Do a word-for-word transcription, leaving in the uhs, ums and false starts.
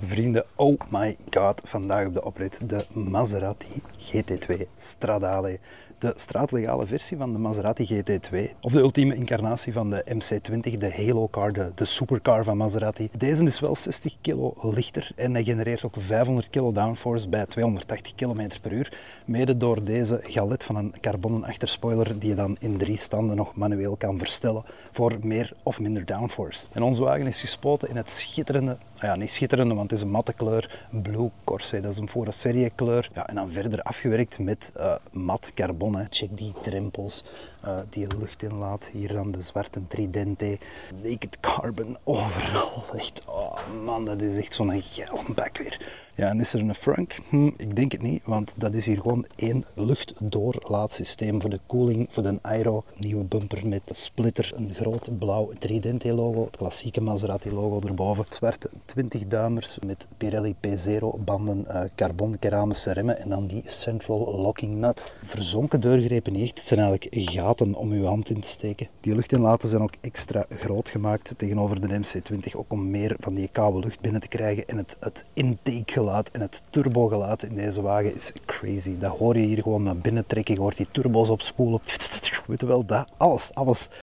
Vrienden, oh my god, vandaag op de oprit de Maserati G T twee Stradale. De straatlegale versie van de Maserati G T twee, of de ultieme incarnatie van de M C twintig, de Halo car, de, de supercar van Maserati. Deze is wel zestig kilo lichter en hij genereert ook vijfhonderd kilo downforce bij tweehonderdtachtig kilometer per uur. Mede door deze galet van een carbonen achterspoiler die je dan in drie standen nog manueel kan verstellen voor meer of minder downforce. En onze wagen is gespoten in het schitterende, ja niet schitterende, want het is een matte kleur, Blue Corse, dat is een voor een serie kleur. Ja, en dan verder afgewerkt met uh, mat carbon. Hè. Check die drempels uh, die je lucht inlaat. Hier dan de zwarte Tridente. Naked carbon overal. Echt, oh man, dat is echt zo'n geile bak weer. Ja, en is er een frunk? Hm, ik denk het niet, want dat is hier gewoon één luchtdoorlaatsysteem voor de koeling, voor de aero. Nieuwe bumper met de splitter, een groot blauw Tridente logo, het klassieke Maserati logo erboven. Zwarte twintig duimers met Pirelli P zero banden, uh, carbon keramische remmen en dan die central locking nut. Verzonken deurgrepen niet echt, het zijn eigenlijk gaten om uw hand in te steken. Die luchtinlaten zijn ook extra groot gemaakt tegenover de M C twintig, ook om meer van die koude lucht binnen te krijgen. En het, het intake en het turbogelaat in deze wagen is crazy. Dat hoor je hier gewoon naar binnen trekken. Je hoort die turbo's opspoelen. Weet je wel, dat. Alles, alles.